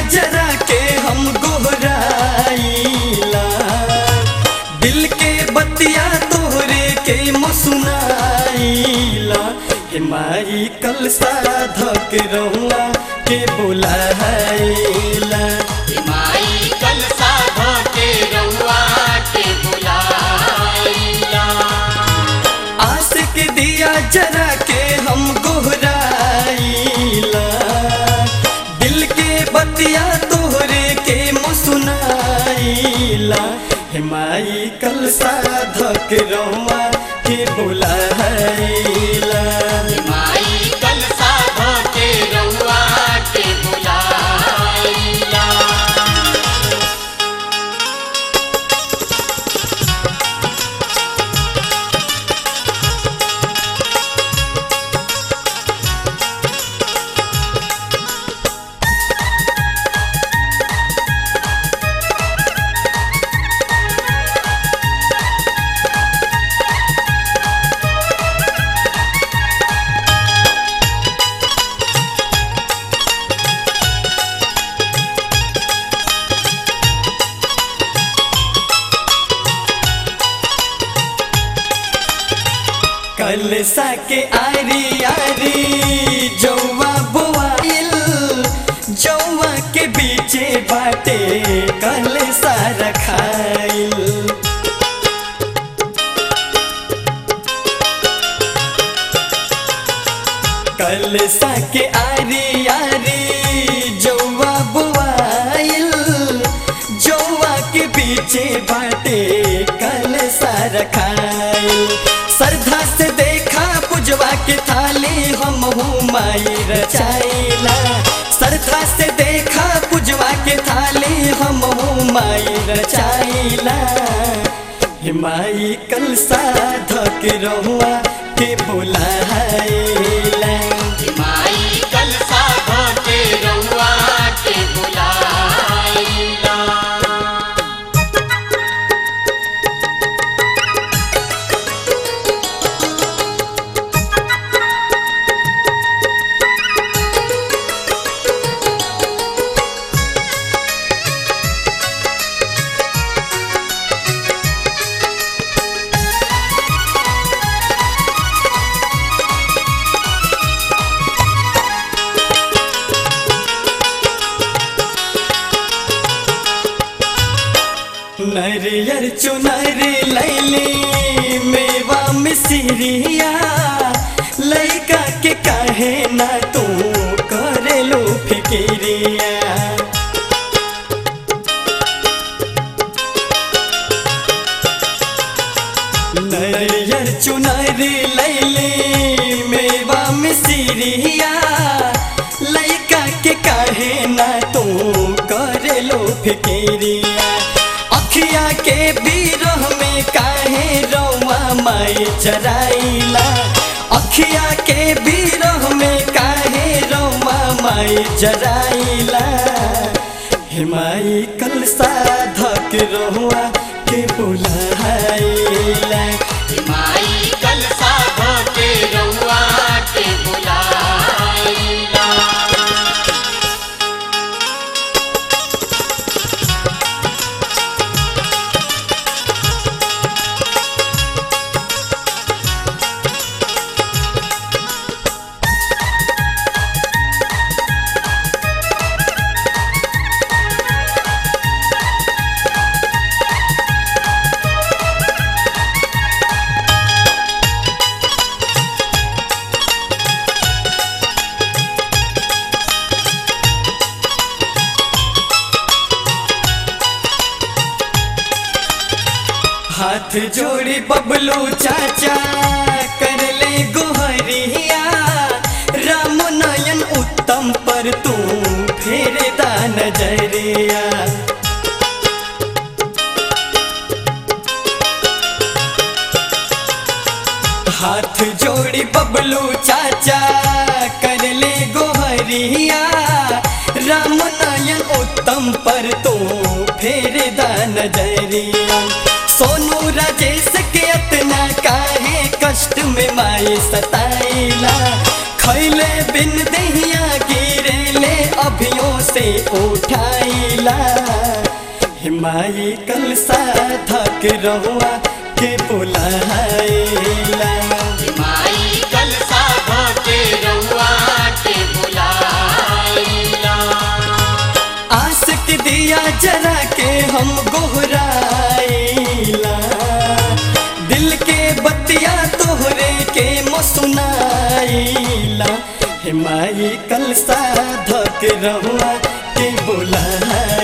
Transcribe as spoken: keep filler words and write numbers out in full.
जरा के हम गोहराइला, दिल के बतिया तोहरे के मुसुनाइला। हे माई कल साधक रहुआ के बुलाइला, हे माई कल साधक रहुआ के बुलाइला। आस के दिया जरा के हम गोहराइला, दिल के बतिया तोहरे के मुसुनाइला। हे माई कल साधक रहुआ के बुलाइला, हे माई कल साधक रहुआ के बुलाइला। कलसा के आरी आरी जौवा बोआइल, जौवा के बीचे बाटे कलसा रखाइल। कलसा के आरी आरी जौवा बोआइल, जौवा के बीचे बाटे कलसा रखाइल। श्रद्धा से देखा पुजवा के थाली हम माई रचाइला, श्रद्धा से देखा पुजवा के थाली हम माई रचाइला। हे माई कल साधक रहुआ के बुलाइला, हे माई कल साधक रहुआ के बुलाइला। नरियर चुनर लैली मेवा मिसरिया, लैका के काहे ना तू करेलो फिकिरिया। नरियर चुनर लैली मेवा मिसरिया, लैका के काहे ना तू करेलो फिकिरिया। अखिया के बीरह में काहे रौआ माई जराइला, अखिया के बीरह में काहे रौआ माई जराइला। हे माई कल साधक रहुआ के बुलाइला, हे माई कल साधक रहुआ के बुलाइला। हाथ जोड़ी बबलू चाचा कर ले गोहरिया, राम नयन उत्तम पर तू फेरे दा नजरिया। हाथ जोड़ी बबलू चाचा कर ले गोहरिया, राम नयन उत्तम पर तू फेरे दा नजरिया। सोनू राजेश के इतना काहे कष्ट में माई सताइला, खैले बिन दहिया गिरे ले अभियों से से उठाइला हे माई कलसा धक रहुआ के बुलाइला माई कलसा धोके रउआ के बुलाइला आस के दिया जरा के हम गोहराइला दिल के बतिया तोहरे के मसुनाइला हे माई कलसा धक रहुआ के बुलाइला।